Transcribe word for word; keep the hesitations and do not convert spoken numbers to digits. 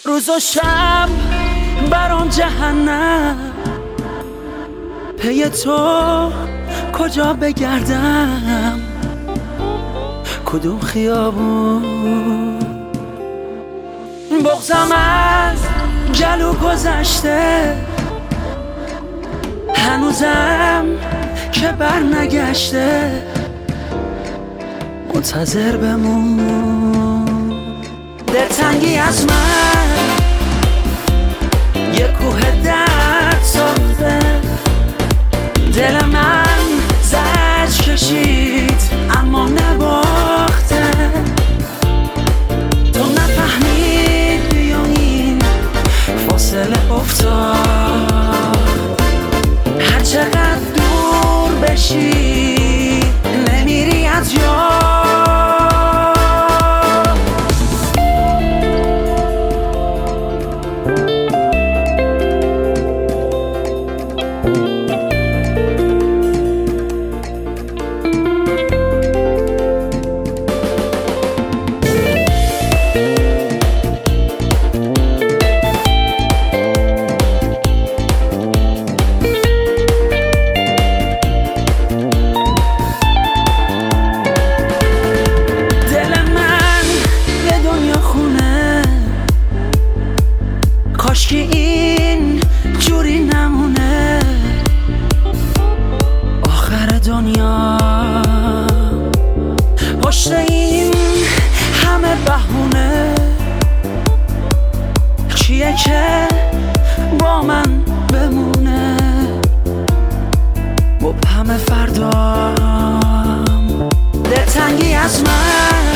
روز و شب برام جهنم، پی تو کجا بگردم، کدوم خیابون. بغضم از جلو گذشته، هنوزم که بر نگشته، منتظر بمون. دلتنگی از من یه کوه درد ساخته، دل من زج کشید اما نباخته. تو نفهمیدی یا این فاصله افتاد، هر چقدر دور بشی نمیری از یاد. کاشکی این جوری نمونه آخر دنیا، پشت این همه بهونه کیه که با من بمونه. مبهم فردام، دلتنگی از من